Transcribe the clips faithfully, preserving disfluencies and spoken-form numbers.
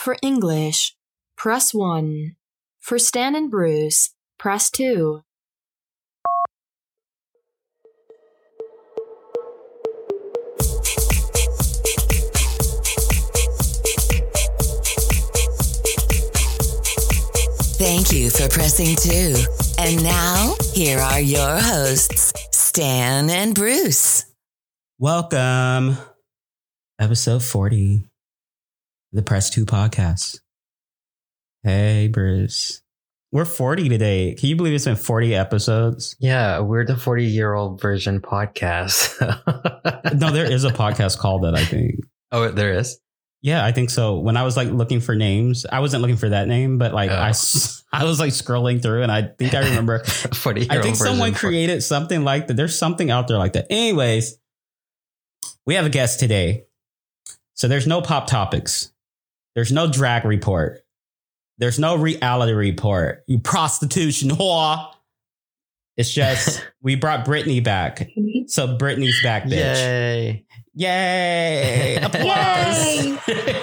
For English, press one. For Stan and Bruce, press two. Thank you for pressing two. And now, here are your hosts, Stan and Bruce. Welcome. Episode forty. The Press two podcast. Hey, Bruce. We're forty today. Can you believe it's been forty episodes? Yeah, we're the forty-year-old version podcast. No, there is a podcast called that, I think. Oh, there is? Yeah, I think so. When I was like looking for names, I wasn't looking for that name, but like oh. I, I was like scrolling through and I think I remember. I think someone created something like that. There's something out there like that. Anyways, we have a guest today. So there's no pop topics. There's no drag report. There's no reality report. You prostitution whore. It's just we brought Brittany back. So Brittany's back, bitch. Yay. Yay! Applause! Yay.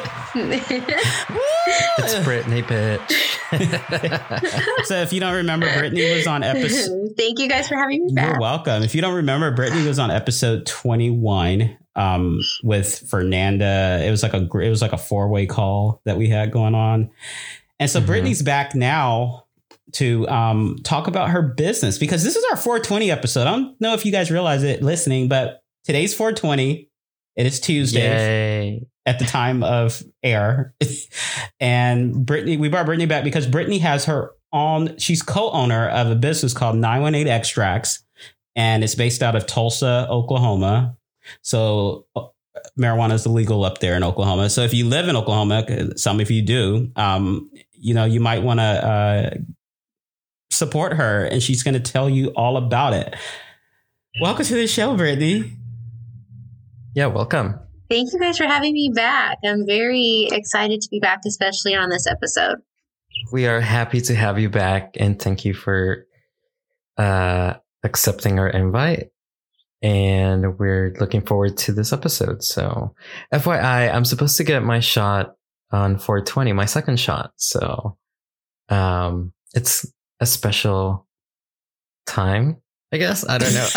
It's Brittany, bitch. So if you don't remember, Brittany was on episode... Thank you guys for having me back. You're welcome. If you don't remember, Brittany was on episode twenty-one um, with Fernanda. It was like a it was like a four-way call that we had going on. And so mm-hmm. Brittany's back now to um, talk about her business because this is our four twenty episode. I don't know if you guys realize it listening, but today's four twenty. It is Tuesday Yay. At the time of air. And Brittany, we brought Brittany back because Brittany has her own, she's co-owner of a business called nine one eight Extracts. And it's based out of Tulsa, Oklahoma. So marijuana is illegal up there in Oklahoma. So if you live in Oklahoma, some of you do, um, you know, you might want to uh, support her. And she's going to tell you all about it. Welcome to the show, Brittany. Yeah, welcome. Thank you guys for having me back. I'm very excited to be back, especially on this episode. We are happy to have you back, and thank you for uh, accepting our invite. And we're looking forward to this episode. So, F Y I, I'm supposed to get my shot on four twenty, my second shot. So, um, it's a special time. I guess. I don't know.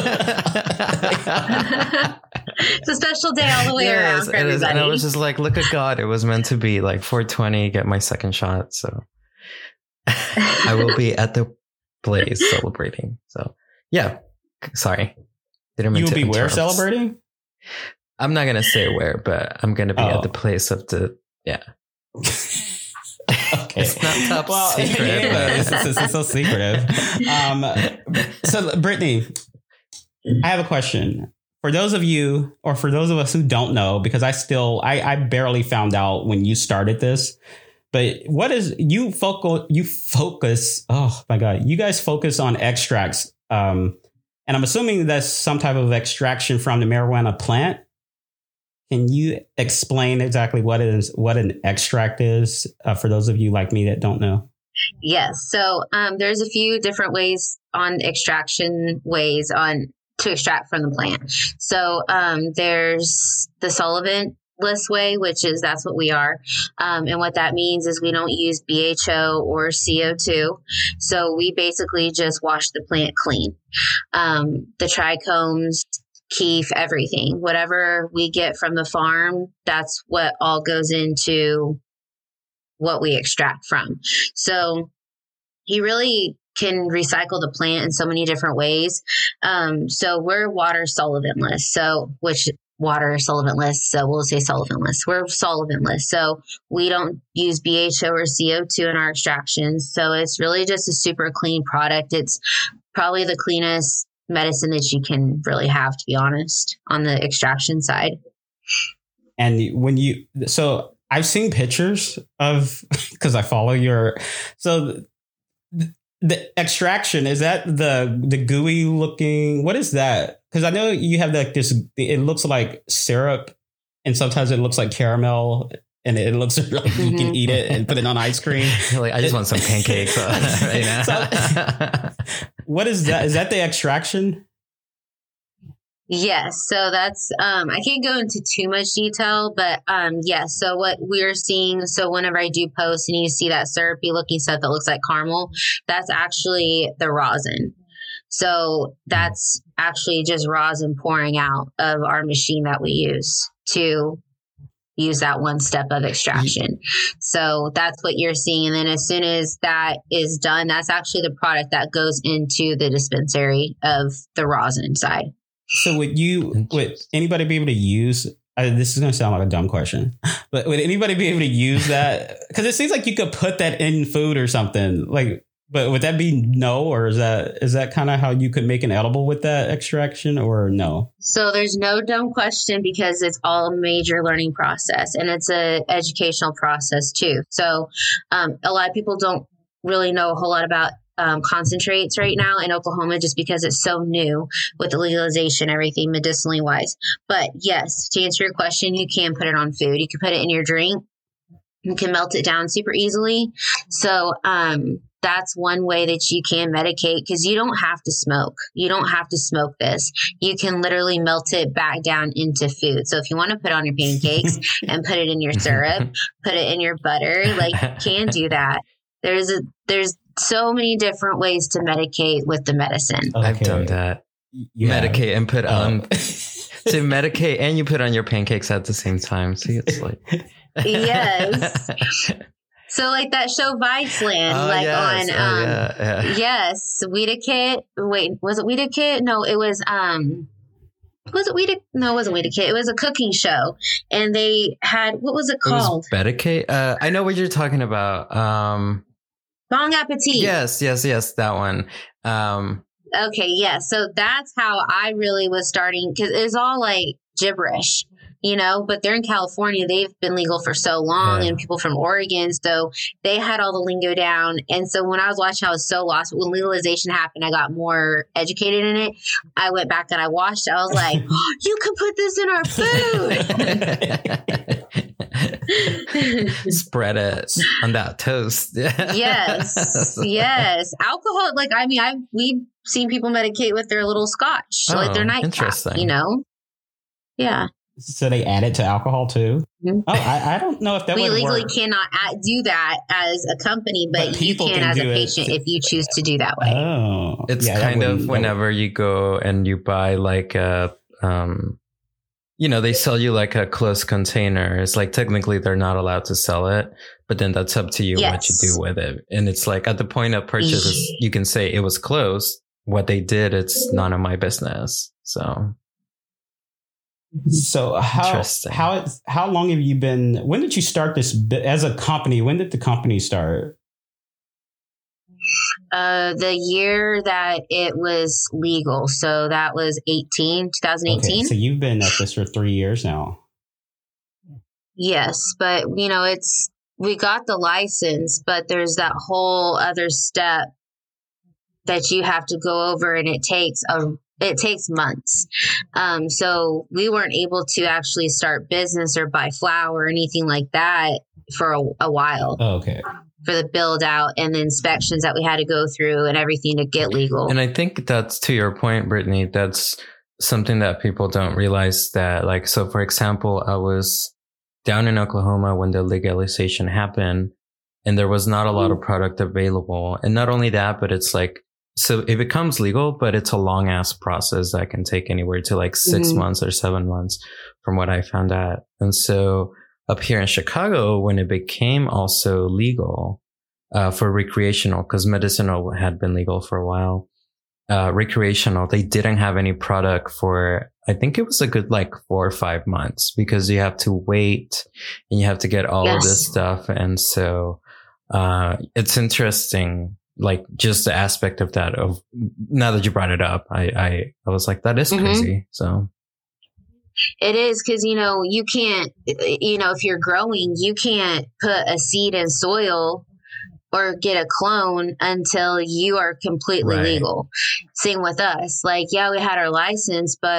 It's a special day all the way yes, around for it is. everybody. And I was just like, look at God. It was meant to be like four twenty, get my second shot. So I will be at the place celebrating. So yeah, sorry. Didn't mean you will be where celebrating? I'm not going to say where, but I'm going to be oh. at the place of the, yeah. Okay. It's not top well, secret. Anyways, it's, it's, it's so secretive. Um, so, Brittany, I have a question. For those of you, or for those of us who don't know, because I still, I, I barely found out when you started this, but what is, you focus, you focus, oh my God, you guys focus on extracts. Um, and I'm assuming that's some type of extraction from the marijuana plant. Can you explain exactly what it is, what an extract is uh, for those of you like me that don't know? Yes. So um, there's a few different ways on extraction ways on to extract from the plant. So um, there's the solventless way, which is that's what we are. Um, and what that means is we don't use B H O or C O two. So we basically just wash the plant clean. Um, the trichomes, keef, everything, whatever we get from the farm, that's what all goes into what we extract from. So you really can recycle the plant in so many different ways. Um, so we're water solventless. So which water solventless. So we'll say solventless. We're solventless. So we don't use B H O or C O two in our extractions. So it's really just a super clean product. It's probably the cleanest medicine that you can really have, to be honest, on the extraction side. And when you, so I've seen pictures of, because I follow your, so the, the extraction, is that the, the gooey looking, what is that? Because I know you have like this, it looks like syrup and sometimes it looks like caramel. And it looks like mm-hmm. you can eat it and put it on ice cream. Like, I just want some pancakes right now. So, what is that? Is that the extraction? Yes. So that's, um, I can't go into too much detail, but, um, yes. So what we're seeing, so whenever I do post and you see that syrupy looking stuff that looks like caramel, that's actually the rosin. So that's actually just rosin pouring out of our machine that we use to use that one step of extraction. So that's what you're seeing. And then as soon as that is done, that's actually the product that goes into the dispensary of the rosin side. So would you, would anybody be able to use, uh, this is going to sound like a dumb question, but would anybody be able to use that? Because it seems like you could put that in food or something like, but would that be no, or is that, is that kind of how you could make an edible with that extraction, or no? So there's no dumb question because it's all a major learning process, and it's a educational process too. So um, a lot of people don't really know a whole lot about Um, concentrates right now in Oklahoma just because it's so new with the legalization, everything medicinally wise. But yes, to answer your question, you can put it on food. You can put it in your drink. You can melt it down super easily. So um, that's one way that you can medicate, because you don't have to smoke. You don't have to smoke this. You can literally melt it back down into food. So if you want to put it on your pancakes and put it in your syrup, put it in your butter, like you can do that. There's a, there's so many different ways to medicate with the medicine. Okay. I've done that. Yeah. Medicate and put on, to medicate and you put on your pancakes at the same time. See, it's like. Yes. So like that show Viceland, oh, like yes. on, oh, um, yeah, yeah. yes, Weeda Kit. Wait, was it Weeda Kit? No, it was, um, was it Weeda? No, it wasn't Weeda Kit. It was a cooking show. And they had, what was it called? It was Medicate. Uh, I know what you're talking about. Um, Bon Appetit. Yes, yes, yes, that one. Um, okay, yeah. So that's how I really was starting, because it was all like gibberish, you know, but they're in California. They've been legal for so long, yeah. And people from Oregon. So they had all the lingo down. And so when I was watching, I was so lost. When legalization happened, I got more educated in it. I went back and I watched it. I was like, oh, you can put this in our food. Spread it on that toast. Yes. Yes. Alcohol. Like, I mean, I've, we've seen people medicate with their little scotch, oh, like their nightcap, you know? Yeah. So they add it to alcohol too? Mm-hmm. Oh, I, I don't know if that we would legally work. cannot add, do that as a company, but, but you can, can as a patient to, if you choose to do that way. Oh, it's yeah, kind of whenever you go and you buy like a, um, you know, they sell you like a closed container. It's like technically they're not allowed to sell it, but then that's up to you yes. what you do with it. And it's like at the point of purchase, you can say it was closed. What they did, it's none of my business. So. So how how how long have you been? When did you start this as a company? When did the company start? Uh, the year that it was legal. So that was eighteen, twenty eighteen. Okay, so you've been at this for three years now. Yes, but you know, it's we got the license, but there's that whole other step that you have to go over, and it takes a It takes months. Um, so we weren't able to actually start business or buy flour or anything like that for a, a while. Oh, okay. For the build out and the inspections that we had to go through and everything to get legal. And I think that's to your point, Brittany, that's something that people don't realize that, like, so for example, I was down in Oklahoma when the legalization happened and there was not a lot of product available. And not only that, but it's like, so it becomes legal, but it's a long ass process that can take anywhere to like six mm-hmm. months or seven months from what I found out. And so up here in Chicago, when it became also legal uh, for recreational, because medicinal had been legal for a while, uh, recreational, they didn't have any product for, I think it was a good like four or five months because you have to wait and you have to get all yes. of this stuff. And so uh, it's interesting. Like just the aspect of that of now that you brought it up, I, I, I was like, that is crazy. Mm-hmm. So it is. Cause you know, you can't, you know, if you're growing, you can't put a seed in soil or get a clone until you are completely right. legal. Same with us. Like, yeah, we had our license, but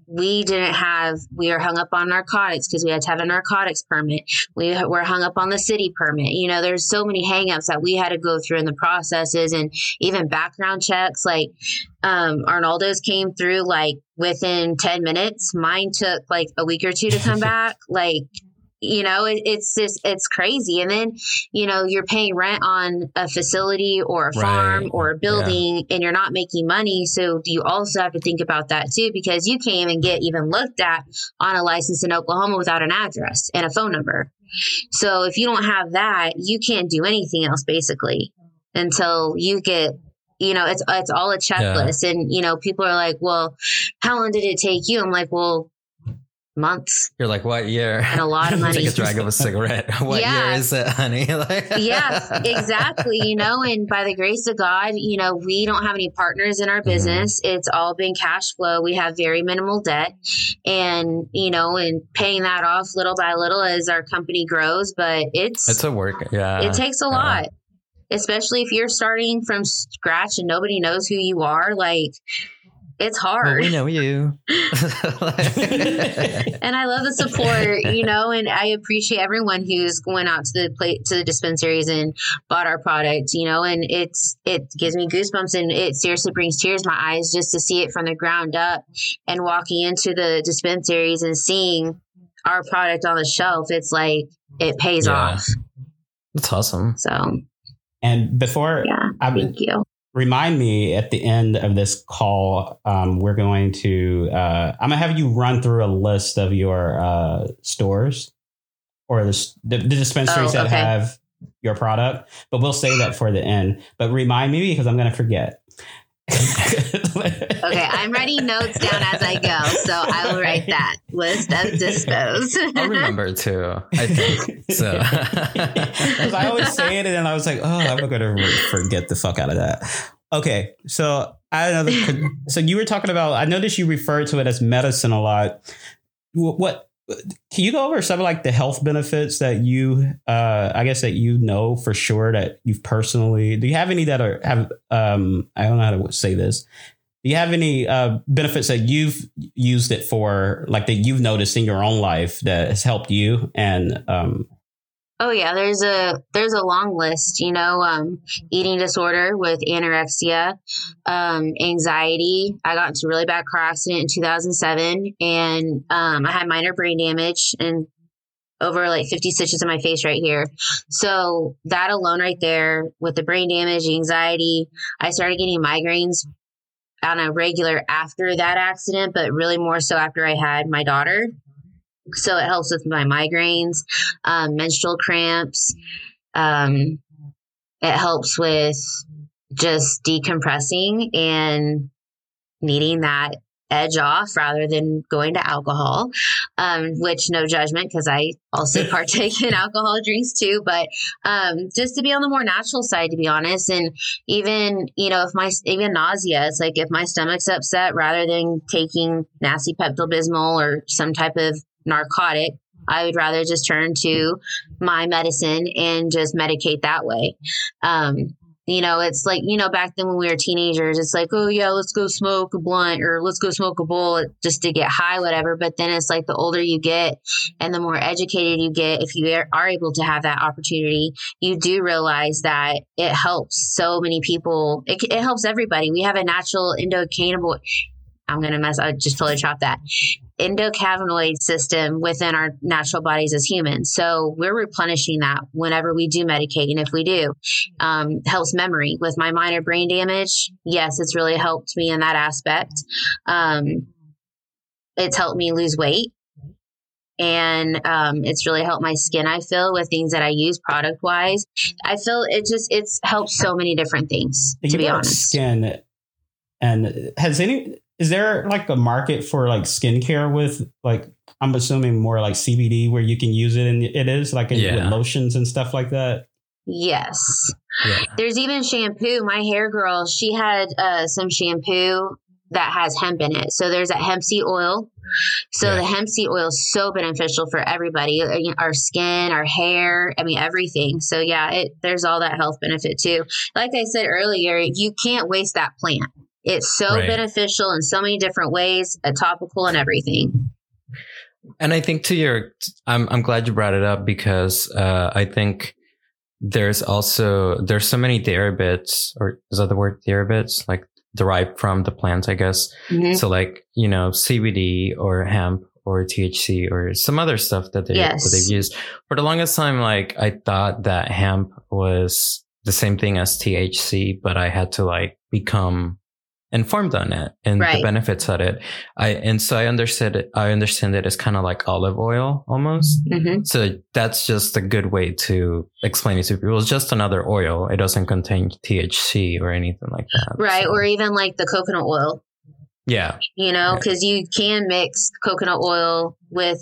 we didn't have, we were hung up on narcotics because we had to have a narcotics permit. We were hung up on the city permit. You know, there's so many hangups that we had to go through in the processes, and even background checks. Like, um, Arnaldo's came through like within ten minutes. Mine took like a week or two to come back. Like, you know, it, it's just, it's crazy. And then, you know, you're paying rent on a facility or a farm Right. or a building, yeah. and you're not making money. So you also have to think about that too, because you can't even get even looked at on a license in Oklahoma without an address and a phone number. So if you don't have that, you can't do anything else basically until you get, you know, it's, it's all a checklist. Yeah. And, you know, people are like, well, how long did it take you? I'm like, well, months. You're like, what year? And a lot of money. Take a drag of a cigarette. What yeah. year is it, honey? Like, yeah, exactly. You know, and by the grace of God, you know, we don't have any partners in our business. Mm-hmm. It's all been cash flow. We have very minimal debt, and, you know, and paying that off little by little as our company grows. But it's, it's a work. Yeah. It takes a yeah. lot, especially if you're starting from scratch and nobody knows who you are. Like, it's hard. Well, we know you. And I love the support, you know, and I appreciate everyone who's going out to the plate to the dispensaries and bought our product, you know, and it's, it gives me goosebumps, and it seriously brings tears to my eyes just to see it from the ground up, and walking into the dispensaries and seeing our product on the shelf. It's like, it pays yeah. off. That's awesome. So, and before yeah, I thank you. Remind me at the end of this call, um, we're going to, uh, I'm gonna have you run through a list of your uh, stores or the, the, the dispensaries oh, that okay. have your product, but we'll say that for the end. But remind me, because I'm going to forget. Okay, I'm writing notes down as I go, so I will write that list of dispos. I'll remember too, I think. So, because I always say it, and then I was like, "Oh, I'm going to forget the fuck out of that." Okay, so I don't know. So you were talking about. I noticed you referred to it as medicine a lot. What can you go over some of like the health benefits that you, uh, I guess that you know for sure that you've personally, do you have any that are have, um, I don't know how to say this. Do you have any uh, benefits that you've used it for, like that you've noticed in your own life that has helped you? And, um, oh yeah, there's a, there's a long list, you know, um, eating disorder with anorexia, um, anxiety. I got into a really bad car accident in two thousand seven, and, um, I had minor brain damage and over like fifty stitches in my face right here. So that alone right there with the brain damage, anxiety, I started getting migraines on a regular after that accident, but really more so after I had my daughter. So it helps with my migraines, um, menstrual cramps. Um, it helps with just decompressing and needing that edge off rather than going to alcohol, um, which no judgment, because I also partake in alcohol drinks too, but um, just to be on the more natural side, to be honest. And even, you know, if my, even nausea, it's like if my stomach's upset, rather than taking nasty Pepto-Bismol or some type of narcotic, I would rather just turn to my medicine and just medicate that way. Um, you know, it's like, you know, back then when we were teenagers, it's like, oh yeah, let's go smoke a blunt or let's go smoke a bowl just to get high, whatever. But then it's like the older you get and the more educated you get, if you are able to have that opportunity, you do realize that it helps so many people. It, it helps everybody. We have a natural endocannabinoid. I'm going to mess. I just totally chopped that. Endocannabinoid system within our natural bodies as humans. So we're replenishing that whenever we do medicate. And if we do, um, helps memory. With my minor brain damage, yes, it's really helped me in that aspect. Um, it's helped me lose weight. And um, it's really helped my skin, I feel, with things that I use product wise. I feel it just, it's helped so many different things, to you be honest. Skin, and has any... Is there like a market for like skincare with like, I'm assuming more like C B D where you can use it, and it is like in, yeah. with lotions and stuff like that? Yes. Yeah. There's even shampoo. My hair girl, she had uh, some shampoo that has hemp in it. So there's that hemp seed oil. So yeah. the hemp seed oil is so beneficial for everybody, our skin, our hair, I mean, everything. So yeah, it, there's all that health benefit too. Like I said earlier, you can't waste that plant. it's so Right. beneficial in so many different ways, a topical and everything. And I think to your, I'm I'm glad you brought it up because uh, I think there's also there's so many derivatives, or is that the word derivatives, like derived from the plant, I guess. Mhm. So like, you know, C B D or hemp or T H C or some other stuff that they Yes. that they've used. For the longest time, like I thought that hemp was the same thing as T H C, but I had to like become informed on it and Right. the benefits of it. I and so I understood it. I understand it as kind of like olive oil almost. hmm So that's just a good way to explain it to people. It's just another oil. It doesn't contain T H C or anything like that. Right. So, Or even like the coconut oil, yeah, you know, Right. because you can mix coconut oil with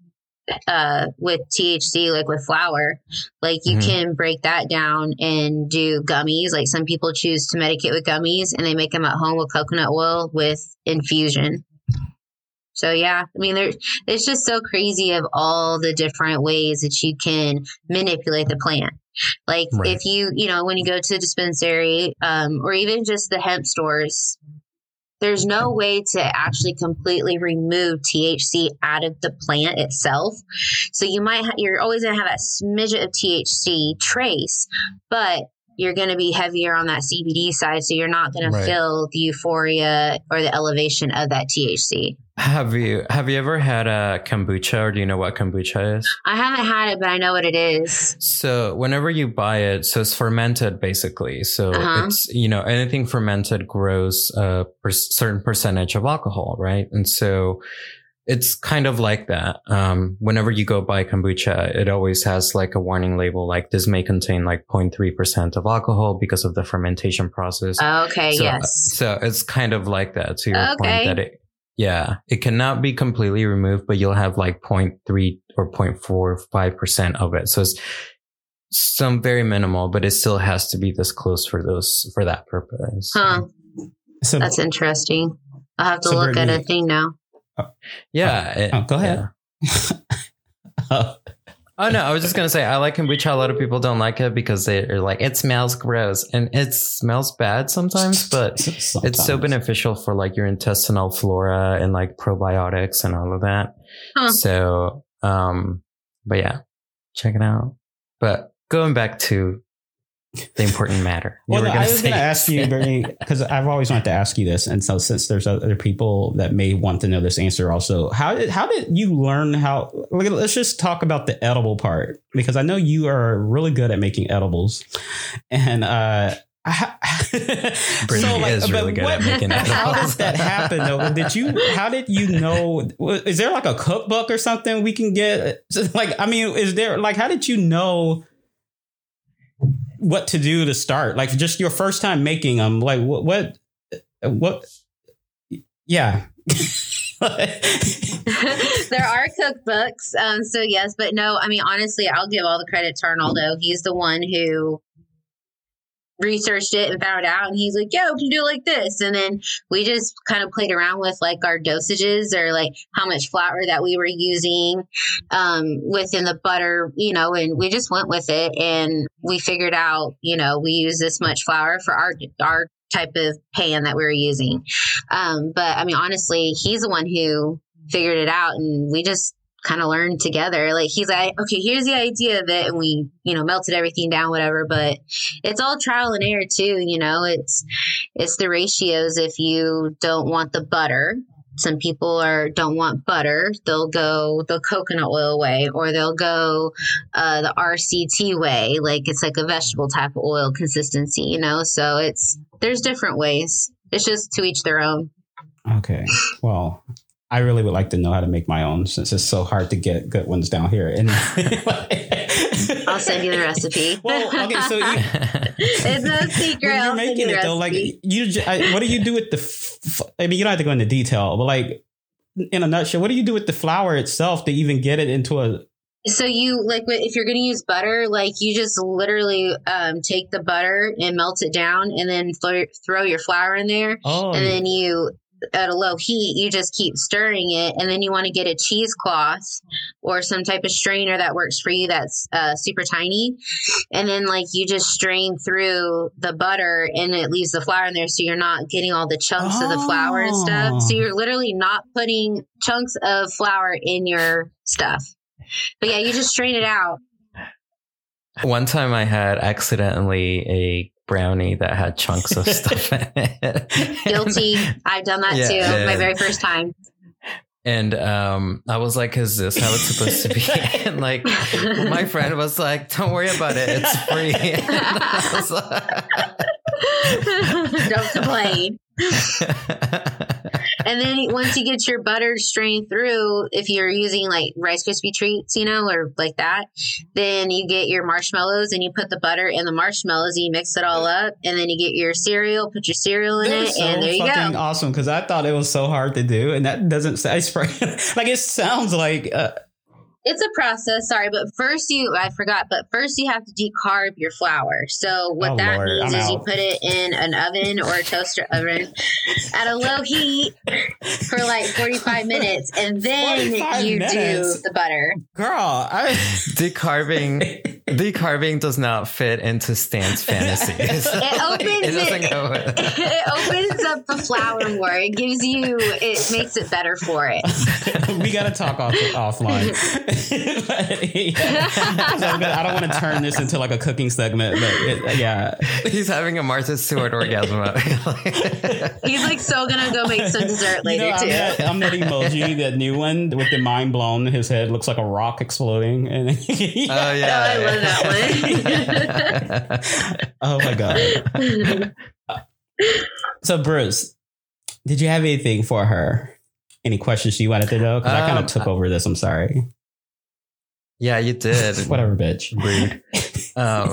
uh with T H C, like with flour. Like you Mhm. can break that down and do gummies. Like some people choose to medicate with gummies and they make them at home with coconut oil with infusion. So yeah, I mean, there, it's just so crazy of all the different ways that you can manipulate the plant. Like Right. if you, you know, when you go to the dispensary, um, or even just the hemp stores, there's no way to actually completely remove T H C out of the plant itself. So you might, ha- you're always going to have that smidget of T H C trace, but you're going to be heavier on that C B D side. So you're not going Right. to feel the euphoria or the elevation of that T H C. Have you have you ever had a kombucha, or do you know what kombucha is? I haven't had it, but I know what it is. So whenever you buy it, so it's fermented basically. So Uh-huh. it's, you know, anything fermented grows a per- certain percentage of alcohol, right? And so it's kind of like that. Um, whenever you go buy kombucha, it always has like a warning label, like this may contain like zero point three percent of alcohol because of the fermentation process. Okay, so, yes. So it's kind of like that, to your Okay. point, that it, yeah, it cannot be completely removed, but you'll have like zero point three or zero point four five percent of it. So it's some very minimal, but it still has to be this close for those, for that purpose. Huh. So That's interesting. I'll have to So look at a Brittany- thing now. Yeah. it- oh, go ahead. yeah. Oh no, I was just gonna say I like kombucha. A lot of people don't like it because they're like, it smells gross, and it smells bad sometimes, but it's so Sometimes. beneficial for like your intestinal flora and like probiotics and all of that. Huh. So, um, but yeah, check it out. But going back to the important matter, you Well, were no, gonna I was say- going to ask you, Bernie, because I've always wanted to ask you this, and so since there's other people that may want to know this answer, also, how did how did you learn how? Let's just talk about the edible part, because I know you are really good at making edibles, and uh, Brittany is but really good at making How edibles. did that happen though? Did you? How did you know? Is there like a cookbook or something we can get? Like, I mean, is there like how did you know what to do to start? Like just your first time making them? Like what? What? what yeah. There are cookbooks. Um, so yes, but no, I mean, honestly, I'll give all the credit to Arnaldo. He's the one who researched it and found it out, and he's like, yeah, we can do it like this. And then we just kind of played around with like our dosages, or like how much flour that we were using um, within the butter, you know, and we just went with it, and we figured out, you know, we use this much flour for our, our type of pan that we were using. Um, but I mean, honestly, he's the one who figured it out, and we just kind of learned together. Like he's like, okay, here's the idea of it, and we, you know, melted everything down, whatever. But it's all trial and error too. You know, it's it's the ratios. If you don't want the butter, some people are don't want butter, they'll go the coconut oil way, or they'll go uh, the R C T way. Like it's like a vegetable type of oil consistency. You know, so it's there's different ways. It's just to each their own. Okay. Well, I really would like to know how to make my own, since it's so hard to get good ones down here. And I'll send you the recipe. Well, okay, so you, It's no secret. when you're I'll send making you the it though, like recipe. you, ju- I, what do you do with the? F- I mean, you don't have to go into detail, but like in a nutshell, what do you do with the flour itself to even get it into a? So you like if you're going to use butter, like you just literally um, take the butter and melt it down, and then throw, throw your flour in there, Oh, and then you at a low heat, you just keep stirring it. And then you want to get a cheesecloth or some type of strainer that works for you that's uh, super tiny. And then like you just strain through the butter and it leaves the flour in there. So you're not getting all the chunks oh. of the flour and stuff. So you're literally not putting chunks of flour in your stuff. But yeah, you just strain it out. One time I had accidentally a brownie that had chunks of stuff in it. Guilty. I've done that yeah, too. Yeah. My very first time. And um, I was like, is this how it's supposed to be? And like, my friend was like, don't worry about it. It's free. And I was like, don't complain. And then once you get your butter strained through, if you're using like Rice Krispie treats, you know, or like that, then you get your marshmallows and you put the butter in the marshmallows and you mix it all up. And then you get your cereal, put your cereal in it, so and there you go. Fucking awesome, because I thought it was so hard to do, and that doesn't say like it sounds like. Uh, It's a process, sorry, but first you, I forgot, but first you have to decarb your flour. So what oh that Lord, means I'm is out. you put it in an oven or a toaster oven at a low heat for like forty-five minutes, and then you minutes. do the butter. Girl, I... decarbing, decarbing does not fit into Stan's fantasies. It opens it, doesn't it, go with it. It opens up the flour more. It gives you, it makes it better for it. We got to talk off, offline. But, yeah. gonna, I don't want to turn this into like a cooking segment, but it, yeah. He's having a Martha Stewart orgasm. He's like so gonna go make some dessert later, you know, too. I'm that, I'm that emoji, that new one with the mind blown. His head looks like a rock exploding. And yeah. Oh, yeah. Oh, I love that one. Oh, my God. So, Bruce, did you have anything for her? Any questions you wanted to know? Because um, I kind of took over this. I'm sorry. Yeah, you did. Whatever, bitch. Rude. Um,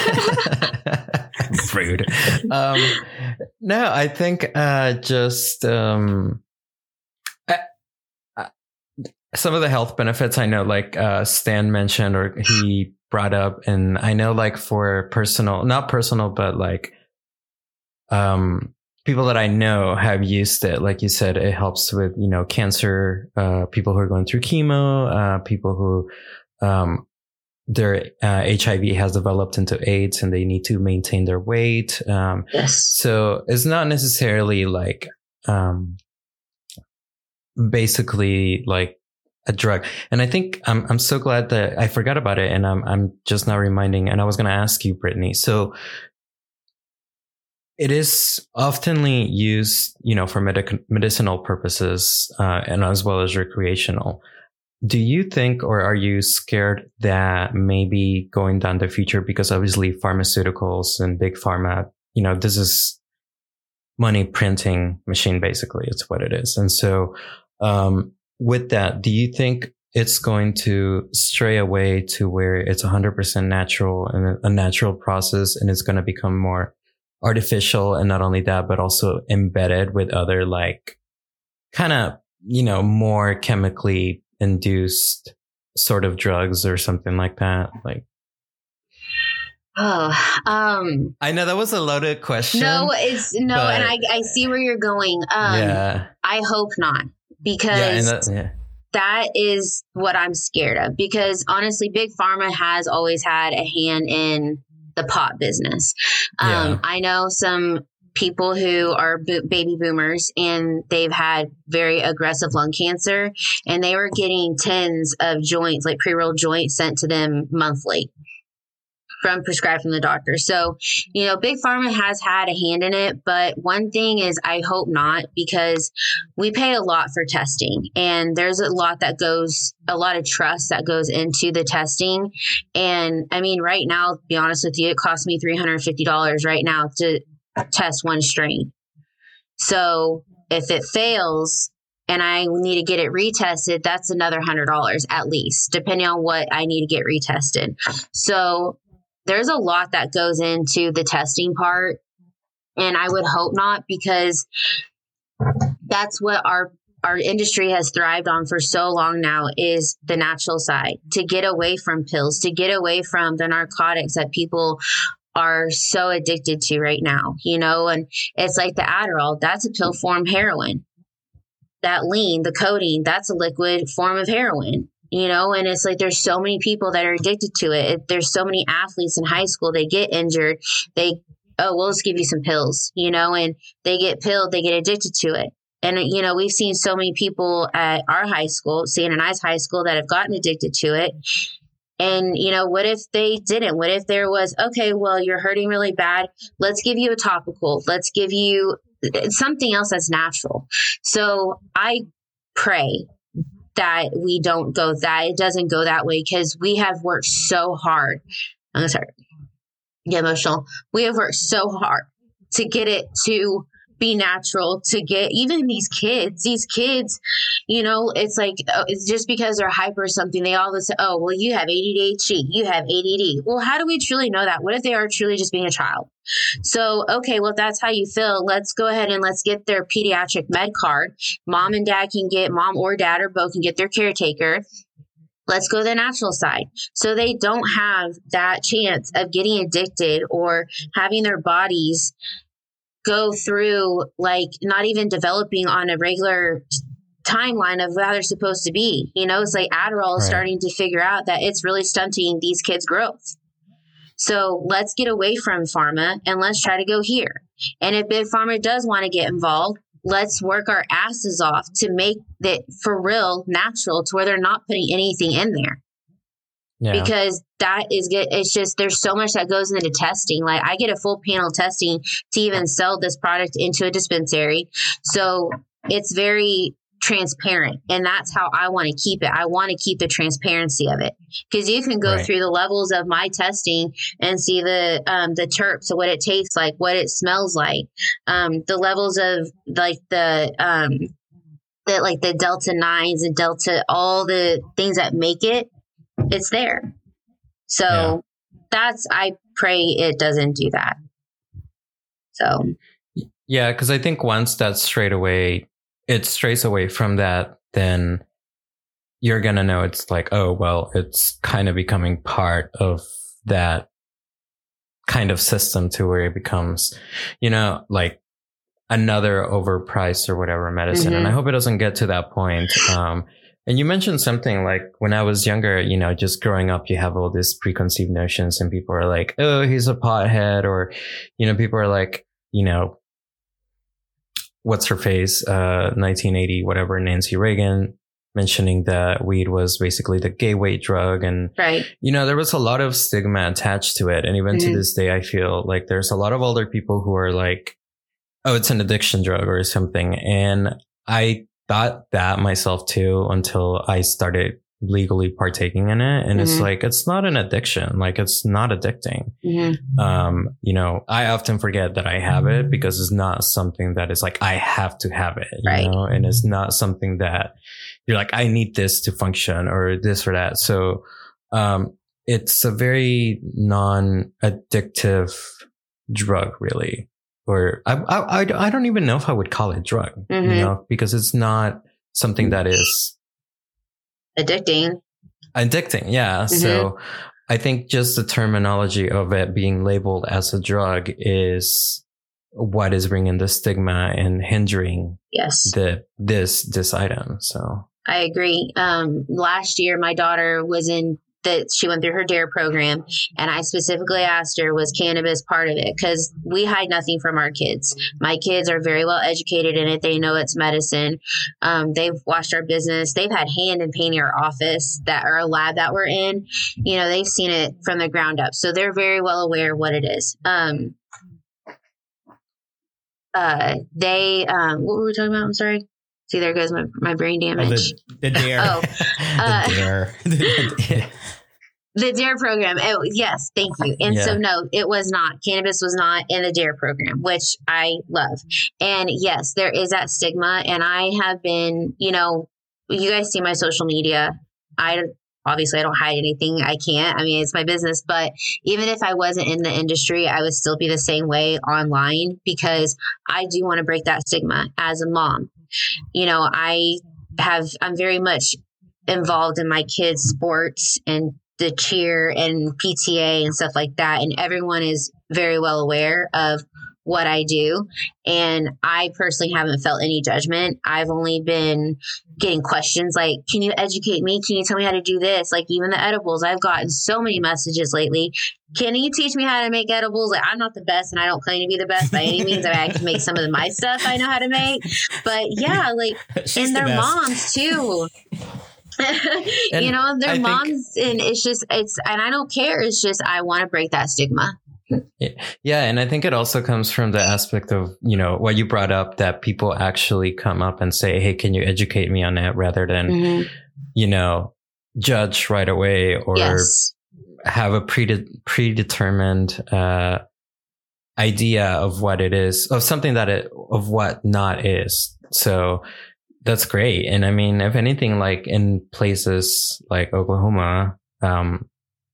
rude. Um, no, I think uh, just um, I, I, some of the health benefits I know, like uh, Stan mentioned or he brought up, and I know like for personal, not personal, but like um, people that I know have used it. Like you said, it helps with, you know, cancer, uh, people who are going through chemo, uh, people who Um, their uh, H I V has developed into AIDS and they need to maintain their weight. Um, yes. So it's not necessarily like um, basically like a drug. And I think I'm I'm so glad that I forgot about it, and I'm I'm just now reminding. And I was going to ask you, Brittany. So it is oftenly used, you know, for medic- medicinal purposes uh, and as well as recreational. Do you think, or are you scared that maybe going down the future, because obviously pharmaceuticals and big pharma, you know, this is money printing machine, basically, it's what it is. And so um, with that, do you think it's going to stray away to where it's one hundred percent natural and a natural process, and it's going to become more artificial? And not only that, but also embedded with other like kind of, you know, more chemically induced sort of drugs or something like that? Like, oh, um, I know that was a loaded question. No, it's no, and I, I see where you're going. Um, yeah. I hope not, because yeah, and that, yeah. that is what I'm scared of. Because honestly, big pharma has always had a hand in the pot business. Um, yeah. I know some people who are bo- baby boomers, and they've had very aggressive lung cancer, and they were getting tins of joints, like pre-rolled joints, sent to them monthly from prescribed from the doctor. So, you know, big pharma has had a hand in it, but one thing is I hope not, because we pay a lot for testing, and there's a lot that goes, a lot of trust that goes into the testing. And I mean, right now, to be honest with you, it costs me three hundred fifty dollars right now to test one strain. So if it fails and I need to get it retested, that's another one hundred dollars at least, depending on what I need to get retested. So there's a lot that goes into the testing part, and I would hope not, because that's what our our industry has thrived on for so long now, is the natural side, to get away from pills, to get away from the narcotics that people are so addicted to right now, you know. And it's like the Adderall, that's a pill form heroin. that lean, the codeine, that's a liquid form of heroin, you know, and it's like there's so many people that are addicted to it. it. There's so many athletes in high school, they get injured, they, oh, we'll just give you some pills, you know, and they get pilled, they get addicted to it. And, you know, we've seen so many people at our high school, Saint Anais High School, that have gotten addicted to it. And, you know, what if they didn't? What if there was, okay, well, you're hurting really bad. Let's give you a topical. Let's give you something else that's natural. So I pray that we don't go that, it doesn't go that way, because we have worked so hard. I'm sorry, get emotional. We have worked so hard to get it to be natural, to get even these kids, these kids, you know, it's like, oh, it's just because they're hyper or something, they all of a sudden, oh, well, you have A D H D, you have A D D. Well, how do we truly know that? What if they are truly just being a child? So, okay, well, if that's how you feel, let's go ahead and let's get their pediatric med card. Mom and dad can get, mom or dad or both can get their caretaker. Let's go the natural side. So they don't have that chance of getting addicted or having their bodies go through, like, not even developing on a regular timeline of how they're supposed to be. You know, it's like Adderall is Right. starting to figure out that it's really stunting these kids' growth. So let's get away from pharma and let's try to go here. And if Big Pharma does want to get involved, let's work our asses off to make it for real natural, to where they're not putting anything in there. Yeah. Because that is good. It's just, there's so much that goes into testing. Like, I get a full panel testing to even sell this product into a dispensary. So it's very transparent, and that's how I want to keep it. I want to keep the transparency of it, because you can go Right. through the levels of my testing and see the um, the terps, so what it tastes like, what it smells like, um, the levels of like the um, the like the delta nines and delta, all the things that make it. It's there. So Yeah. that's, I pray it doesn't do that. So, Yeah, because I think once that's straight away, it strays away from that, then you're going to know it's like, oh, well, it's kind of becoming part of that kind of system, to where it becomes, you know, like another overpriced or whatever medicine. Mhm. And I hope it doesn't get to that point. Um, and you mentioned something like, when I was younger, you know, just growing up, you have all these preconceived notions, and people are like, oh, he's a pothead, or, you know, people are like, you know, what's her face, uh, nineteen eighty, whatever, Nancy Reagan, mentioning that weed was basically the gateway drug. And, right. you know, there was a lot of stigma attached to it. And even Mhm. to this day, I feel like there's a lot of older people who are like, oh, it's an addiction drug or something. And I thought that myself too, until I started legally partaking in it. And it's Mhm. like, it's not an addiction. Like, it's not addicting. Mm-hmm. Um, you know, I often forget that I have it, because it's not something that is like, I have to have it, you Right. know, and it's not something that you're like, I need this to function, or this or that. So, um, it's a very non-addictive drug, really. Or I, I, I don't even know if I would call it drug, Mhm. you know, because it's not something that is Addicting. addicting. Yeah. So I think just the terminology of it being labeled as a drug is what is bringing the stigma and hindering Yes. the this this item. So I agree. Um, last year, my daughter was in that she went through her D A R E program, and I specifically asked her, was cannabis part of it? Because we hide nothing from our kids. My kids are very well educated in it. They know it's medicine. Um, they've watched our business. They've had hand in painting our office, that our lab that we're in. You know, they've seen it from the ground up. So they're very well aware of what it is. Um, uh, they, um, what were we talking about? I'm sorry. See, there goes my, my brain Oh, damage. the, the dare. Oh, uh, the dare. The D A R E program. Oh, yes. Thank you. And so, Yeah. no, it was not. Cannabis was not in the D A R E program, which I love. And yes, there is that stigma. And I have been, you know, you guys see my social media. I obviously I don't hide anything. I can't. I mean, it's my business. But even if I wasn't in the industry, I would still be the same way online, because I do want to break that stigma as a mom. You know, I have, I'm very much involved in my kids' sports and the cheer and P T A and stuff like that. And everyone is very well aware of what I do. And I personally haven't felt any judgment. I've only been getting questions like, can you educate me? Can you tell me how to do this? Like even the edibles, I've gotten so many messages lately. Can you teach me how to make edibles? Like I'm not the best and I don't claim to be the best by any means. I, mean, I can make some of my stuff I know how to make, but yeah, like, She's and the their best. moms too. You know, their I moms, think, and it's just, it's, and I don't care. It's just, I want to break that stigma. yeah. And I think it also comes from the aspect of, you know, what you brought up, that people actually come up and say, hey, can you educate me on that, rather than, Mm-hmm. you know, judge right away or Yes. have a prede- predetermined, uh, idea of what it is, of something that it, of what not is. So that's great. And I mean, if anything, like in places like Oklahoma, um,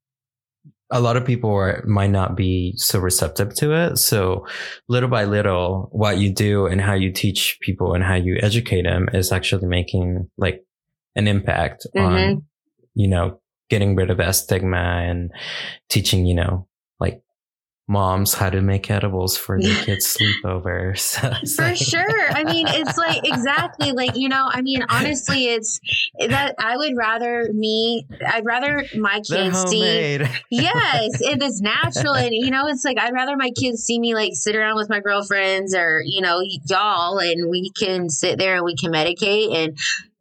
a lot of people are, might not be so receptive to it. So little by little, what you do and how you teach people and how you educate them is actually making like an impact Mm-hmm. on, you know, getting rid of that stigma and teaching, you know, like moms how to make edibles for their kids' sleepover. So it's For like- sure. I mean, it's like exactly like, you know, I mean, honestly, it's that I would rather me, I'd rather my They're kids see. homemade. Yes, it is natural. And, you know, it's like, I'd rather my kids see me like sit around with my girlfriends or, you know, y'all, and we can sit there and we can medicate, and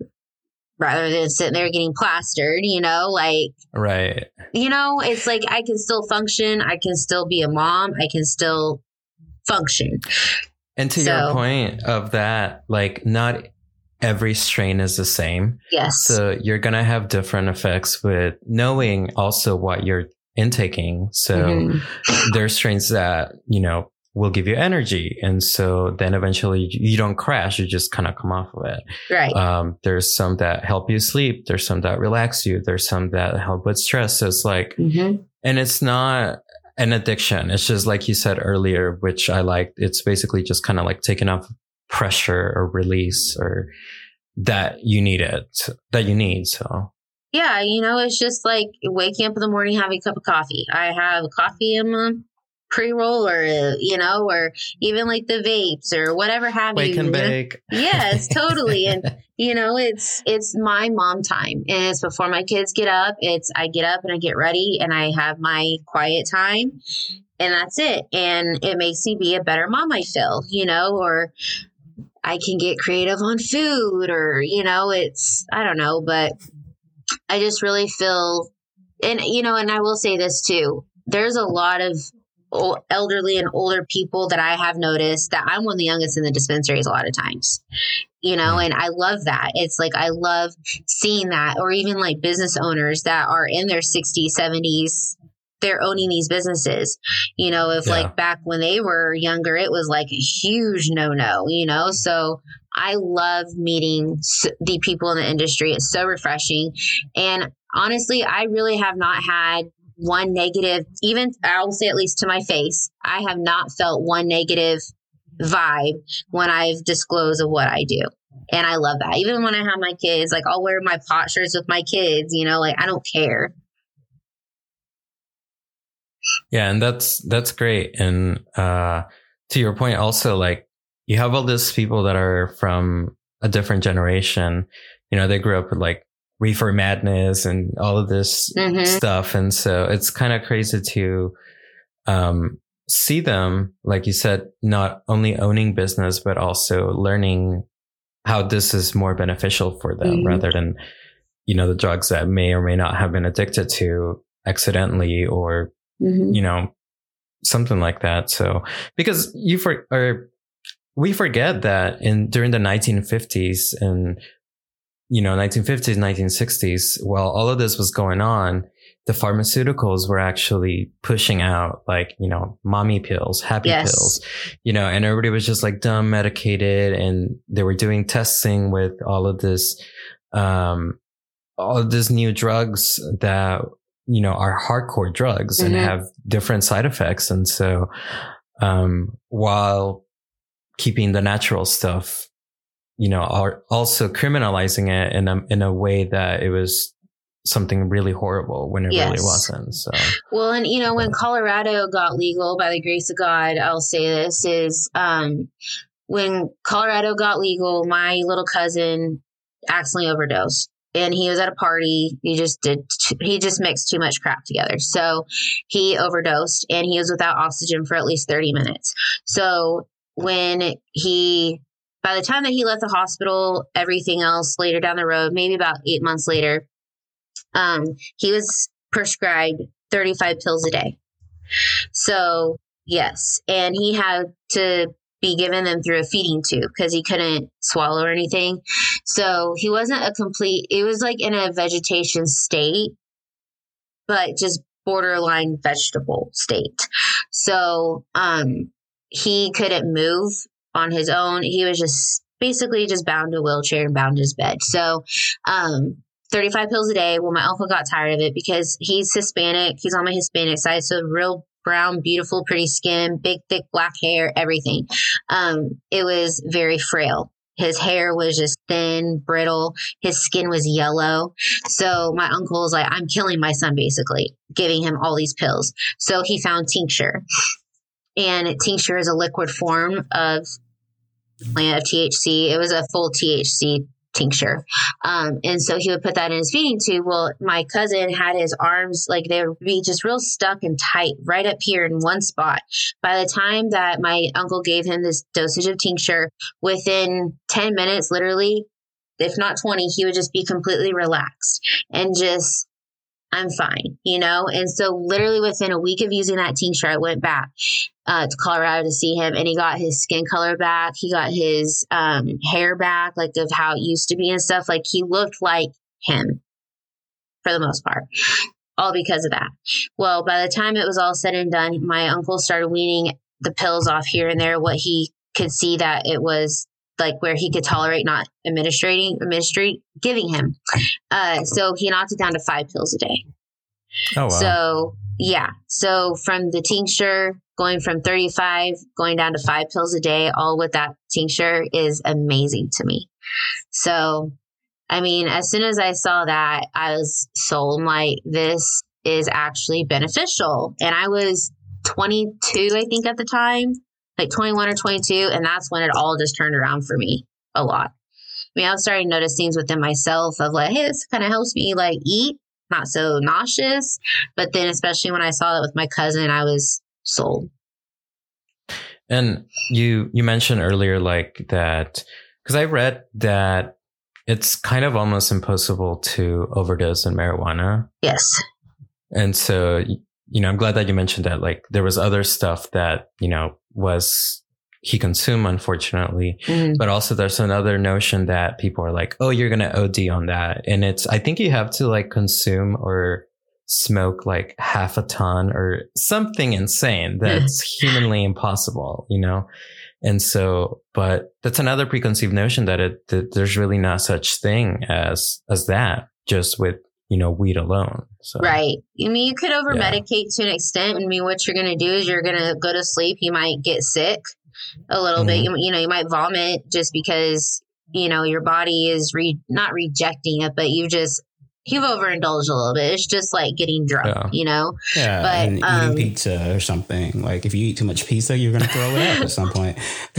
rather than sitting there getting plastered, you know, like, Right. you know, it's like I can still function. I can still be a mom. I can still function. And to So- your point of that, like not every strain is the same. Yes. So you're going to have different effects with knowing also what you're intaking. So Mhm. there's strains that, you know, will give you energy. And so then eventually you don't crash. You just kind of come off of it. Right. Um, there's some that help you sleep. There's some that relax you. There's some that help with stress. So it's like, Mm-hmm. and it's not an addiction. It's just like you said earlier, which I liked. It's basically just kind of like taking off pressure or release or that you need it, that you need. So Yeah, you know, it's just like waking up in the morning, having a cup of coffee. I have a coffee in my pre-roll, or, uh, you know, or even like the vapes or whatever have wake you. and you know? bake. Yes, totally. And, you know, it's, it's my mom time, and it's before my kids get up. It's, I get up and I get ready and I have my quiet time, and that's it. And it makes me be a better mom, I feel, you know, or I can get creative on food, or, you know, it's, I don't know, but I just really feel, and, you know, and I will say this too, there's a lot of o- elderly and older people that I have noticed that I'm one of the youngest in the dispensaries a lot of times, you know, and I love that. It's like, I love seeing that, or even like business owners that are in their sixties, seventies, they're owning these businesses, you know, if Yeah. like back when they were younger, it was like a huge no-no, you know? So I love meeting s- the people in the industry. It's so refreshing. And honestly, I really have not had one negative, even I will say at least to my face, I have not felt one negative vibe when I've disclosed of what I do. And I love that. Even when I have my kids, like I'll wear my pot shirts with my kids, you know, like I don't care. Yeah. And that's, that's great. And, uh, to your point also, like you have all these people that are from a different generation, you know, they grew up with like reefer madness and all of this Mhm. stuff. And so it's kind of crazy to, um, see them, like you said, not only owning business, but also learning how this is more beneficial for them Mhm. rather than, you know, the drugs that may or may not have been addicted to accidentally or, Mm-hmm. you know, something like that. So, because you for, or we forget that in during the nineteen fifties and, you know, nineteen fifties, nineteen sixties, while all of this was going on, the pharmaceuticals were actually pushing out like, you know, mommy pills, happy Yes. pills, you know, and everybody was just like dumb medicated, and they were doing testing with all of this, um, all of these new drugs that, you know, are hardcore drugs and Mhm. have different side effects. And so, um, while keeping the natural stuff, you know, are also criminalizing it in a, in a way that it was something really horrible when it Yes. really wasn't. So, Well, and you know, when Colorado got legal, by the grace of God, I'll say this is um, when Colorado got legal, my little cousin accidentally overdosed. And he was at a party. He just did, he just mixed too much crap together. So he overdosed and he was without oxygen for at least thirty minutes. So when he, by the time that he left the hospital, everything else later down the road, maybe about eight months later, um, he was prescribed thirty-five pills a day. So yes. And he had to be given them through a feeding tube because he couldn't swallow or anything. So he wasn't a complete, it was like in a vegetation state, but just borderline vegetable state. So um, he couldn't move on his own. He was just basically just bound to a wheelchair and bound to his bed. So um, thirty-five pills a day. Well, my uncle got tired of it because he's Hispanic. He's on my Hispanic side. So real brown, beautiful, pretty skin, big, thick, black hair, everything. Um, it was very frail. His hair was just thin, brittle. His skin was yellow. So my uncle was like, I'm killing my son, basically, giving him all these pills. So he found tincture. And tincture is a liquid form of plant of T H C. It was a full T H C tincture. Um, and so he would put that in his feeding tube. Well, my cousin had his arms, like they would be just real stuck and tight right up here in one spot. By the time that my uncle gave him this dosage of tincture, within ten minutes, literally, if not twenty, he would just be completely relaxed and just, I'm fine, you know? And so literally within a week of using that tincture, I went back uh, to Colorado to see him, and he got his skin color back. He got his um, hair back, like of how it used to be and stuff. Like he looked like him for the most part, all because of that. Well, by the time it was all said and done, my uncle started weaning the pills off here and there, what he could see that it was like where he could tolerate not administrating, administrate, giving him. Uh, so he knocked it down to five pills a day. oh wow. So yeah. So from the tincture, going from thirty-five, going down to five pills a day, all with that tincture is amazing to me. So, I mean, as soon as I saw that, I was sold. I'm like, this is actually beneficial. And I was twenty-two, I think, at the time. Like twenty-one or twenty-two. And that's when it all just turned around for me a lot. I mean, I was starting to notice things within myself of like, hey, this kind of helps me like eat, not so nauseous. But then especially when I saw that with my cousin, I was sold. And you, you mentioned earlier, like that, because I read that it's kind of almost impossible to overdose on marijuana. Yes. And so, you know, I'm glad that you mentioned that, like there was other stuff that, you know, was he consumed, unfortunately, mm-hmm. but also there's another notion that people are like, oh, you're going to O D on that. And it's, I think you have to like consume or smoke like half a ton or something insane that's humanly impossible, you know? And so, but that's another preconceived notion that it, that there's really not such thing as, as that just with, you know, weed alone. So, right. I mean, you could over medicate yeah. to an extent. I mean, what you're going to do is you're going to go to sleep. You might get sick a little mm-hmm. bit. You, you know, you might vomit just because, you know, your body is re- not rejecting it, but you just, you've overindulged a little bit. It's just like getting drunk, yeah. you know? Yeah. But, and um, eating pizza or something. Like if you eat too much pizza, you're going to throw it up at some point.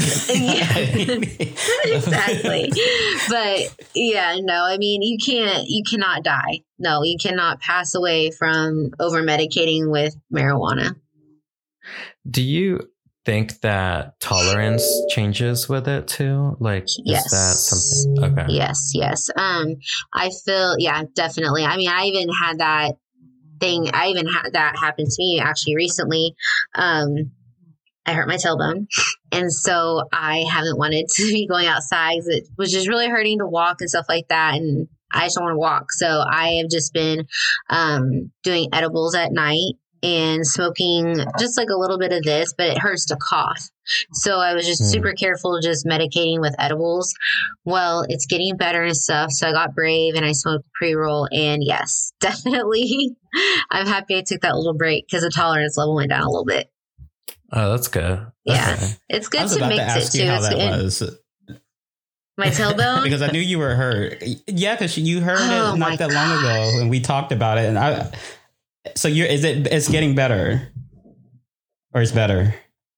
Exactly. But yeah, no, I mean, you can't, you cannot die. No, you cannot pass away from over medicating with marijuana. Do you think that tolerance changes with it too? Like, yes. is that something? Okay. Yes, yes. Um, I feel, yeah, definitely. I mean, I even had that thing. I even had that happen to me actually recently. Um, I hurt my tailbone. And so I haven't wanted to be going outside because it was just really hurting to walk and stuff like that. And I just don't want to walk. So I have just been um, doing edibles at night and smoking just like a little bit of this, but it hurts to cough. So I was just mm. super careful, just medicating with edibles. Well, it's getting better and stuff. So I got brave and I smoked pre-roll. And yes, definitely, I'm happy I took that little break because the tolerance level went down a little bit. Oh, that's good. Yeah, okay. it's good to mix to it too. How it's that good. was. My tailbone? Because I knew you were hurt. Yeah, because you heard Oh it my not that God. long ago, and we talked about it. And I, so you're is it? It's getting better, or it's better.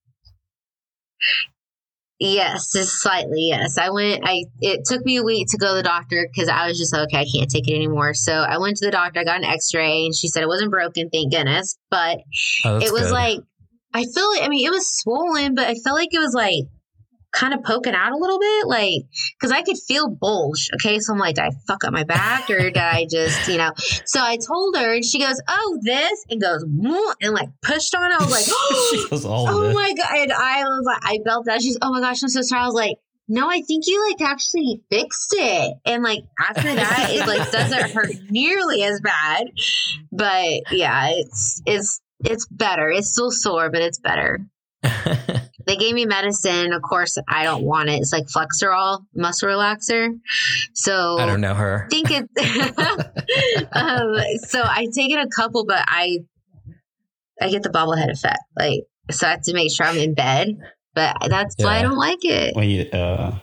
Yes, just slightly. Yes, I went. I it took me a week to go to the doctor because I was just like, okay, I can't take it anymore. So I went to the doctor. I got an X-ray, and she said it wasn't broken, thank goodness. But Oh, that's it was good. like I feel. I mean, it was swollen, but I felt like it was like kind of poking out a little bit, like because I could feel bulge. Okay, so I'm like, did I fuck up my back or did I just, you know? So I told her, and she goes, "Oh, this," and goes, "Mwah," and like pushed on it. I was like, She goes, all of oh it. my God. And I was like, I felt that. She's, oh my gosh, I'm so sorry. I was like, no, I think you like actually fixed it. And like after that, it like doesn't hurt nearly as bad. But yeah, it's, it's, it's better. It's still sore, but it's better. They gave me medicine. Of course, I don't want it. It's like Flexerol, muscle relaxer. So I don't know her. I think it, um, so I take it a couple, but I, I get the bobblehead effect. Like, so I have to make sure I'm in bed, but that's why I Yeah. don't like it. When you, uh,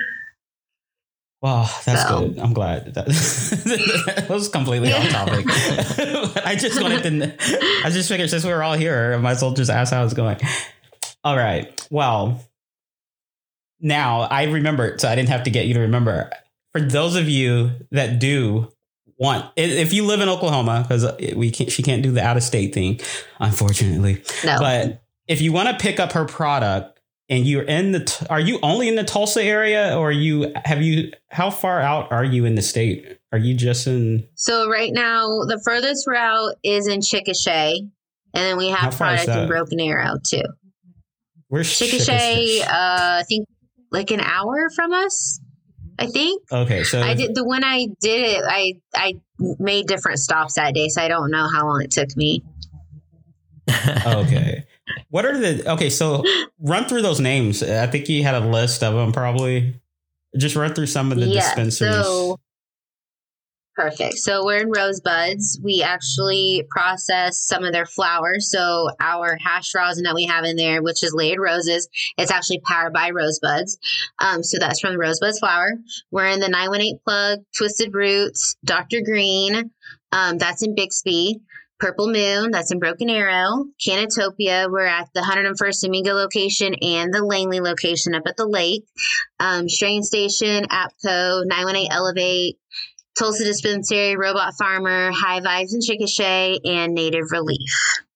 well, that's So. good. I'm glad that, that was completely off topic. I just wanted to. I just figured since we were all here, I might as well just ask how it's going. All right. Well, now I remembered, so I didn't have to get you to remember. For those of you that do want, if you live in Oklahoma, because we can't, she can't do the out of state thing, unfortunately. No. But if you want to pick up her product and you're in the, are you only in the Tulsa area, or are you, have you, how far out are you in the state? Are you just in? So right now, the furthest route is in Chickasha, and then we How have far is product in that? Broken Arrow too. Where's Chickasha, uh, I think like an hour from us. I think Okay, so I did the when I did it. I I made different stops that day, so I don't know how long it took me. okay. What are the okay? So run through those names. I think you had a list of them. Probably just run through some of the Yeah, dispensaries. so perfect. So we're in Rosebuds. We actually process some of their flowers. So our hash rosin that we have in there, which is Layered Roses, it's actually powered by Rosebuds. Um, so that's from the Rosebuds flower. We're in the nine one eight Plug, Twisted Roots, Doctor Green. Um, that's in Bixby. Purple Moon, that's in Broken Arrow. Canatopia, we're at the one hundred first Domingo location and the Langley location up at the lake. Um, Strain Station, Apco, nine one eight Elevate, Tulsa Dispensary, Robot Farmer, High Vibes in Chickasha, and Native Relief.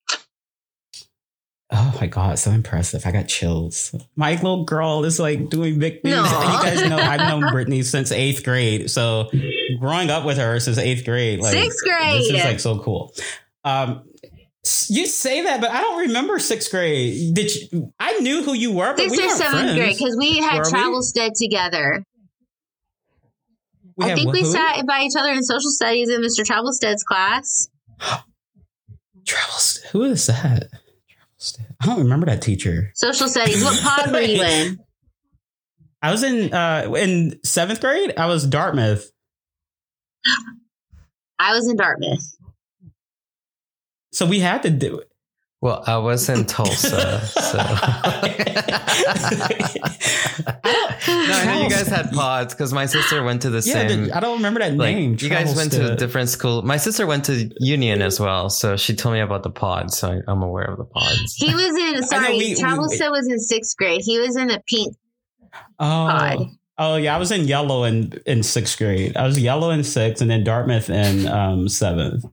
Oh my God, so impressive. I got chills. My little girl is like doing big things. No. And you guys know I've known Brittany since eighth grade. So growing up with her since eighth grade, like Sixth grade. this is like so cool. Um, you say that, but I don't remember sixth grade. Did you, I knew who you were, but Sixth we or weren't seventh friends. grade, because we had Were we? travel stead together. We I had think we who? sat by each other in social studies in Mister Travelstead's class. Travel. Who is that? I don't remember that teacher. Social studies. What pod were you in? I was in uh in seventh grade. I was Dartmouth. I was in Dartmouth. So we had to do it. Well, I was in Tulsa, so. No, I know you guys had pods because my sister went to the Yeah, same. the- I don't remember that like, name. you guys went to a Travelstead. different school. My sister went to Union as well, so she told me about the pods. So I, I'm aware of the pods. He was in, sorry, we- we- Travelstead was in sixth grade. He was in the pink Oh. pod. Oh yeah, I was in yellow in in sixth grade. I was yellow in sixth, and then Dartmouth in um, seventh,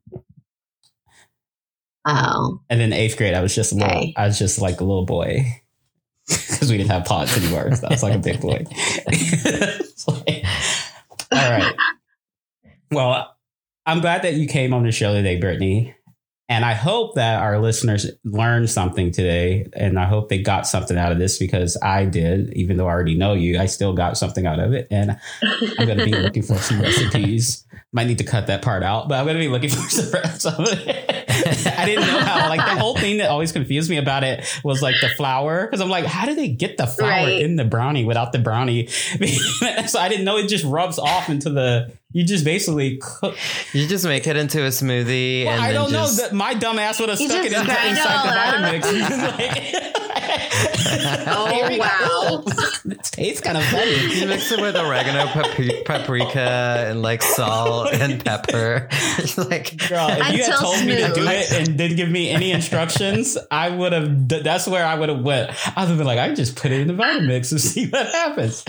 Oh. and then eighth grade I was just a little. Okay. I was just like a little boy because we didn't have pods anymore. So I was like a big boy. It's like- all right. Well, I'm glad that you came on the show today, Brittany. And I hope that our listeners learned something today. And I hope they got something out of this, because I did. Even though I already know you, I still got something out of it. And I'm going to be looking for some recipes. Might need to cut that part out, but I'm going to be looking for some recipes. I didn't know how, like, the whole thing that always confused me about it was like the flour. Because I'm like, how do they get the flour Right. in the brownie without the brownie? So I didn't know it just rubs off into the, you just basically cook. You just make it into a smoothie. Well, and I then don't just, know that my dumb ass would have You stuck it just into, grind it inside all the up. Vitamix. Like, Oh, wow. It tastes kind of funny. You mix it with oregano, papri- paprika, and like salt and pepper. It's like, Girl, if you had Until told me to do smooth. it and didn't give me any instructions, I would have. That's where I would have went. I would have been like, I just put it in the Vitamix and see what happens.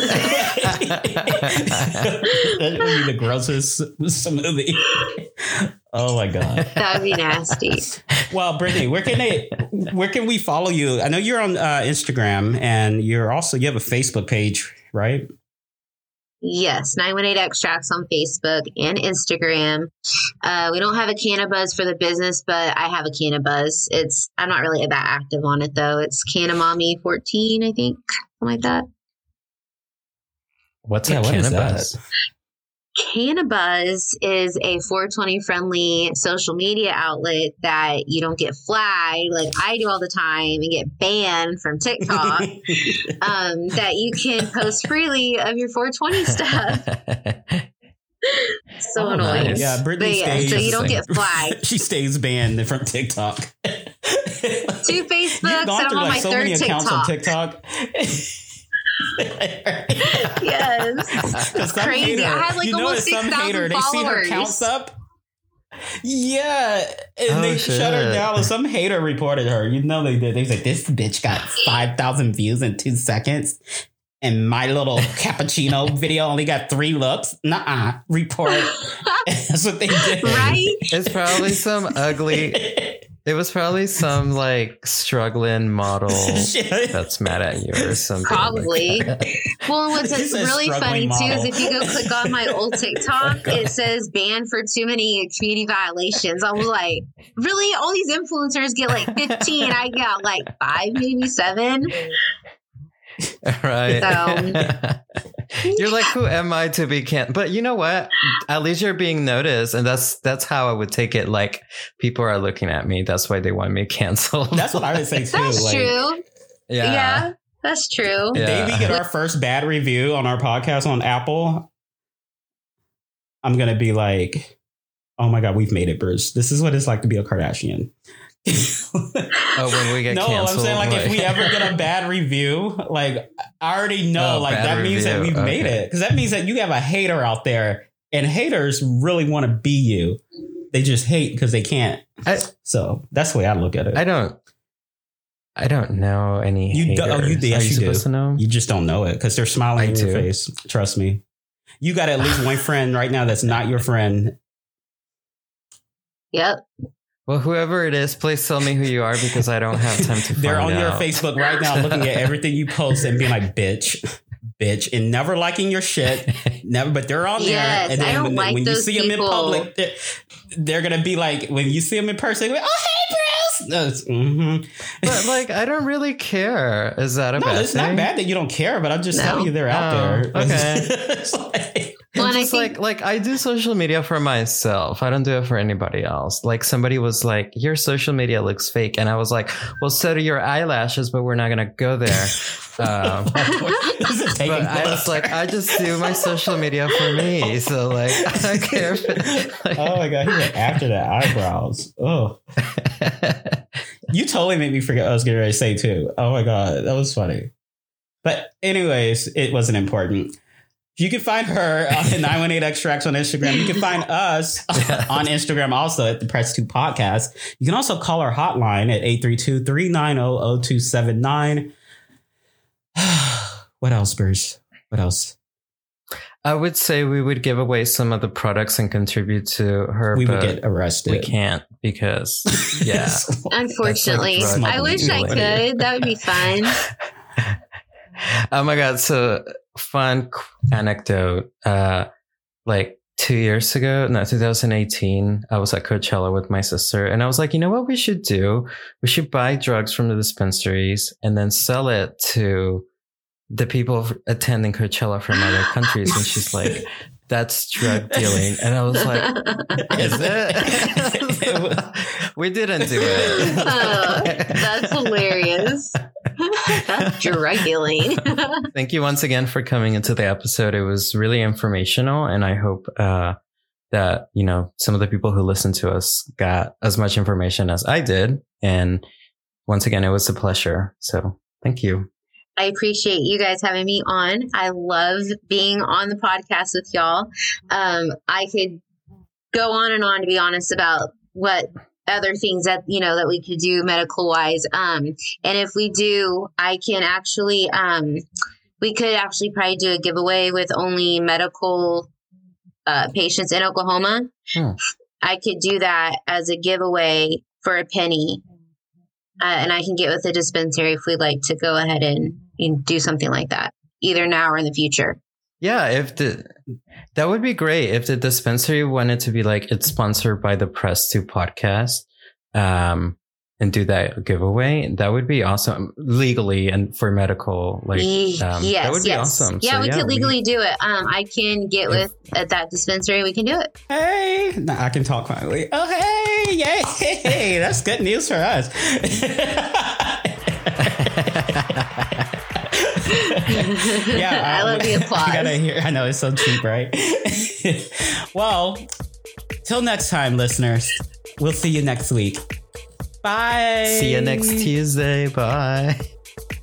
That would be the grossest smoothie. Oh my god. That would be nasty. Well, Brittany, where can they? Where can we follow you? I know you're on uh, Instagram, and you're also you have a Facebook page, right? Yes, nine one eight Extracts on Facebook and Instagram. Uh, we don't have a Cannabuzz for the business, but I have a Cannabuzz. It's I'm not really that active on it though. It's Canamommy fourteen, I think, something like that. what's Yeah, a what is cannabis? that? Cannabuzz is a four twenty friendly social media outlet that you don't get flagged like I do all the time and get banned from TikTok. um, that you can post freely of your four twenty stuff. So Oh, annoying. nice. Yeah, Brittany But yeah, stays. so you don't get flagged. She stays banned from TikTok. Two Facebooks You've and gone I'm through on like my so third many accounts on TikTok. TikTok. Yes. It's crazy. I had, like, you know, almost it's some six thousand hater. They see her followers. counts up. Yeah, and Oh, they shut her shit. down. Some hater reported her. You know they did. They was like, "This bitch got five thousand views in two seconds, and my little cappuccino video only got three looks." Nuh-uh. Report. That's what they did. Right? It's probably some ugly. It was probably some like struggling model Shit. that's mad at you or something. like Probably. that. Well, what's He said really funny struggling too is model. if you go click on my old TikTok, it says banned for too many community violations. I was like, really? All these influencers get like fifteen. I got like five, maybe seven. Right. So- You're like, who am I to be can? But you know what? At least you're being noticed, and that's that's how I would take it. Like, people are looking at me. That's why they want me canceled. That's what I would say too. That's like, true. yeah. Yeah, that's true. Yeah. Day we get our first bad review on our podcast on Apple, I'm gonna be like, "Oh my god, we've made it, Bruce. This is what it's like to be a Kardashian." Oh, when we get no, canceled. I'm saying like if we ever get a bad review, like I already know, Oh, like bad that means that review. we've made Okay. it, because that means that you have a hater out there, and haters really want to be you. They just hate because they can't. I, So that's the way I look at it. I don't. I don't know any. You do- haters. oh, you- yes, Are you you do. supposed to know? You just don't know it because they're smiling I in your do. face. Trust me. You got at least one friend right now that's not your friend. Yep. Well, whoever it is, please tell me who you are because I don't have time to find They're on out. your Facebook right now looking at everything you post and being like, bitch, bitch, and never liking your shit. Never, but they're on Yes, there. And I then don't when, like when you those see them in people. public, they're, they're going to be like, when you see them in person, they're like, oh, hey, Bruce. No, it's, mm-hmm. But like, I don't really care. Is that a No, bad it's thing? not bad that you don't care, but I'm just No. telling you they're out Oh, there. okay. It's like- Well, and I Just think like like I do social media for myself. I don't do it for anybody else. Like somebody was like, "Your social media looks fake," and I was like, "Well, so do your eyelashes, but we're not gonna go there." Um, This is taking but I was place. like, I just do my social media for me. So like, I don't care. If it, like, Oh my god, he went after the eyebrows. Oh, you totally made me forget what I was getting ready to say too. Oh my god, that was funny. But anyways, it wasn't important. You can find her on nine one eight Extracts on Instagram. You can find us on Instagram also at the Press two Podcast. You can also call our hotline at eight three two, three nine zero, zero two seven nine. What else, Bruce? What else? I would say we would give away some of the products and contribute to her. We would but get arrested. we can't because yeah. unfortunately, That's like I wish I smuggling. could. That would be fun. Oh my god! So fun anecdote. Uh, like two years ago, no, two thousand eighteen, I was at Coachella with my sister, and I was like, you know what we should do? We should buy drugs from the dispensaries and then sell it to the people attending Coachella from other countries. And she's like, that's drug dealing. And I was like, is it? We didn't do it. Oh, that's hilarious. That's drug dealing. Thank you once again for coming into the episode. It was really informational, and I hope uh, that, you know, some of the people who listened to us got as much information as I did. And once again, it was a pleasure. So thank you. I appreciate you guys having me on. I love being on the podcast with y'all. Um, I could go on and on, to be honest, about what other things that, you know, that we could do medical wise. Um, and if we do, I can actually, um, we could actually probably do a giveaway with only medical uh, patients in Oklahoma. Hmm. I could do that as a giveaway for a penny. Uh, and I can get with the dispensary if we'd like to go ahead and, and do something like that, either now or in the future. Yeah, if the that would be great if the dispensary wanted to be like it's sponsored by the Press two podcast, um, and do that giveaway. That would be awesome legally and for medical. Like, um, yes, that would be yes. awesome. Yeah, so, we yeah, could legally we, do it. Um, I can get with at that dispensary. We can do it. Hey, nah, I can talk finally. Oh, hey, yay, hey, that's good news for us. Yeah, I love the applause. I gotta hear. I know it's so cheap, right? Well, till next time, listeners. We'll see you next week. Bye. See you next Tuesday. Bye.